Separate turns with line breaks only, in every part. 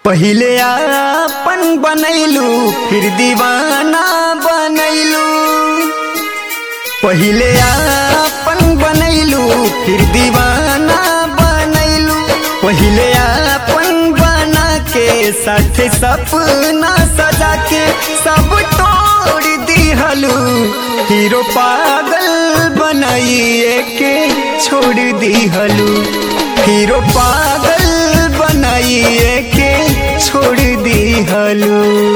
पहिले आपन बनैलू फिर दीवाना बनैलू। पहिले आपन बनैलू फिर दीवाना बनैलू। पहिले आपन बना के साथे सपना सजा के सब तोड़ दिहलू। हीरो पागल बनाइए के छोड़ दिहलू। हीरो पागल बनाइए के छोड़ दिहलू।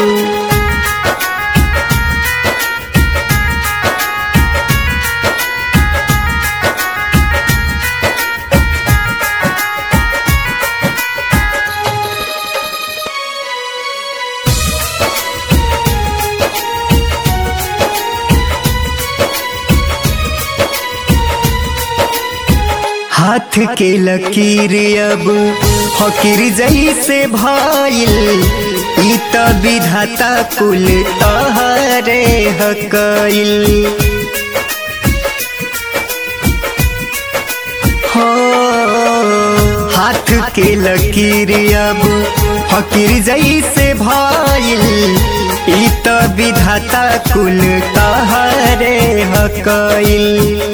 हाथ के लकीर अब फकीर जैसे भइल। ई त विधाता कुल तहरे हकइल। हो हाथ के लकीर अब फकीर जैसे भइल। ई त विधाता कुल तहरे हकइल।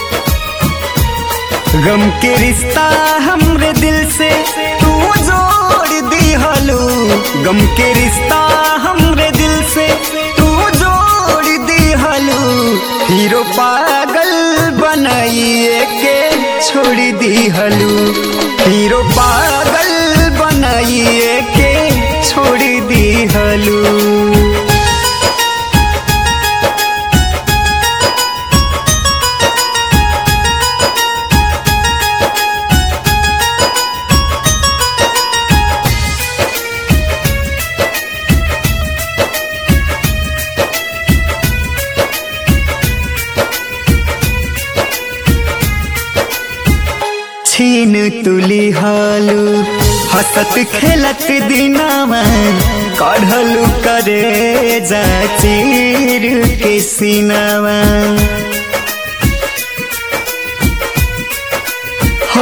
गम के रिश्ता हमरे दिल से तू जोड़ दिहलू। गम के रिश्ता हमरे दिल से तू जोड़ दिहलू। हीरो पागल बनाइए के छोड़ दिहलू। हीरो पागल बनाइए के छोड़ दिहलू। छीन तुली हालू हसत खेलत दिनावा। कढ़लू करे जा चीर के सीनावा। हो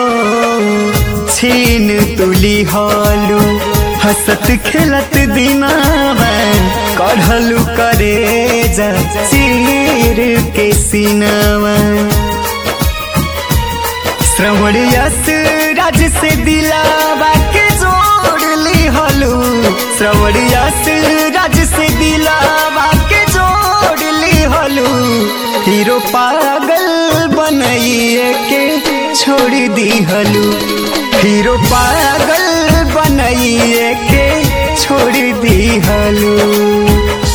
छीन तुली हालू हसत खेलत दिनावा। कढ़लू करे जा चीर के सीनावा। श्रवण यस राज से दिलावा के जोड़ लिहलू। श्रवण यस राज से दिलावा के जोड़ लिहलू। हीरो पागल बनाइए के छोड़ दिहलू। हीरो पागल बनाइए के छोड़ दिहलू।